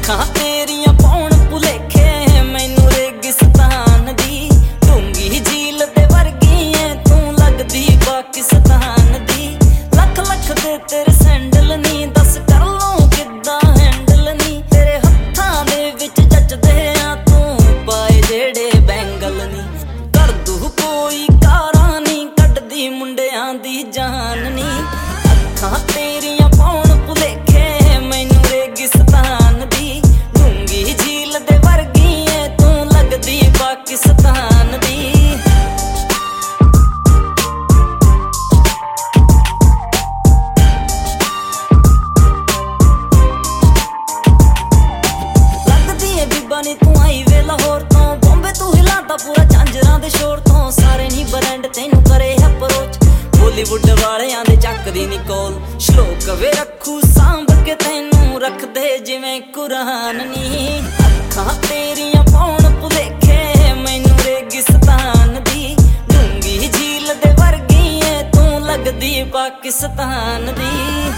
ਅੱਖਾਂ ਤੇਰੀਆਂ ਪਾਉਣ ਭੁਲੇਖੇ ਮੈਨੂੰ ਰੇਗਿਸਤਾਨ ਦੀ ਡੂੰਗੀ ਝੀਲ ਦੇ ਵਰਗੀ ਐ ਤੂੰ ਲੱਗਦੀ ਪਾਕਿਸਤਾਨ ਦੀ ਲੱਖ ਲੱਖ ਦੇ ਤੇਰੇ ਸੈਂਡਲ ਨੀ ਦੱਸ ਕਰ ਲੂੰ ਕਿੱਦਾਂ ਹੈਂਡਲ ਨੀ ਤੇਰੇ ਹੱਥਾਂ ਦੇ ਵਿੱਚ ਜੱਜਦੇ ਆ ਤੂੰ ਪਾਏ ਜਿਹੜੇ ਬੈਂਗਲ ਨੀ ਕਰ ਦੂ ਕੋਈ ਕਾਰਾਂ ਨੀ ਕੱਢਦੀ ਮੁੰਡਿਆਂ ਦੀ ਜਾਨ ਨੀ ਅੱਖਾਂ ਤੇਰੀਆਂ ਪਾਉਣ ਭੁਲੇਖੇ ਮੈਨੂੰ ਰੇਗਿਸਤਾਨ ਦੀ ਡੂੰਗੀ ਝੀਲ ਦੇ ਵਰਗੀ ਐ ਤੂੰ ਲੱਗਦੀ ਪਾਕਿਸਤਾਨ ਦੀ ਨੀ ਤੂੰ ਆਈ ਵੇ ਲਾਹੌਰ ਤੋਂ ਬੰਬੇ ਤੂੰ ਹਿਲਾਤਾ ਪੂਰਾ ਝਾਂਜਰਾਂ ਦੇ ਸ਼ੋਰ ਤੋਂ ਸਾਰੇ ਨੀ ਬ੍ਰਾਂਡ ਤੈਨੂੰ ਕਰੇ ਅਪਰੋਚ ਬਾਲੀਵੁੱਡ ਵਾਲਿਆਂ ਦੇ ਚੱਕਦੀ ਨੀ ਕੋਲ ਸ਼ਲੋਕ ਵੇ ਰੱਖੂ ਸਾਂਭ ਕੇ ਤੈਨੂੰ ਰੱਖਦੇ ਜਿਵੇਂ ਕੁਰਾਨ ਨੀ ਅੱਖਾਂ ਤੇਰੀਆਂ ਪਾਉਣ ਭੁਲੇਖੇ ਮੈਨੂੰ ਰੇਗਿਸਤਾਨ ਦੀ ਡੂੰਗੀ ਝੀਲ ਦੇ ਵਰਗੀ ਐ ਤੂੰ ਲੱਗਦੀ ਪਾਕਿਸਤਾਨ ਦੀ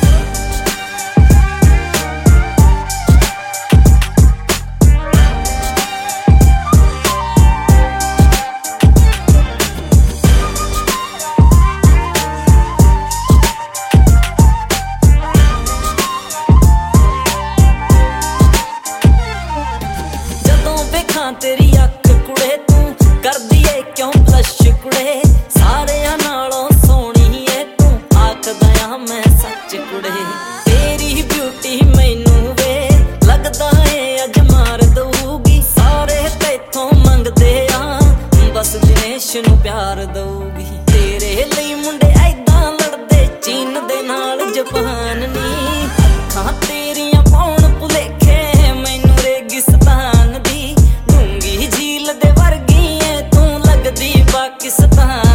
ਤੇਰੀ ਅੱਖ ਕੁੜੇ ਤੂੰ ਕਰਦੀ ਏ ਕਿਉਂ ਬਲਸ਼ ਕੁੜੇ ਸਾਰਿਆਂ ਨਾਲੋਂ ਸੋਹਣੀ ਏ ਤੂੰ ਆਖਦਾ ਆ ਮੈਂ ਸੱਚ ਕੁੜੇ ਤੇਰੀ ਬਿਊਟੀ ਮੈਨੂੰ ਵੇ ਲੱਗਦਾ ਏ ਅੱਜ ਮਾਰ ਦਊਗੀ ਸਾਰੇ ਤੇਥੋਂ ਮੰਗਦੇ ਆ ਬਸ ਦਿਨੇਸ਼ ਨੂੰ ਪਿਆਰ ਦਊਗੀ ਤੇਰੇ ਲਈ ਮੁੰਡੇ ਐਦਾਂ ਲੜਦੇ ਚੀਨ ਦੇ ਨਾਲ ਜਾਪਾਨ ਨੀ ਅੱਖਾਂ ਤੇਰੀਆਂ ਪਾਉਣ ਭੁਲੇਖੇ ਮੈਨੂੰ ਰੇਗਿਸਤਾਨ ਦੀ ਝੀਲ ਦੇ ਵਰਗੀ ਐ ਤੂੰ ਲੱਗਦੀ ਪਾਕਿਸਤਾਨ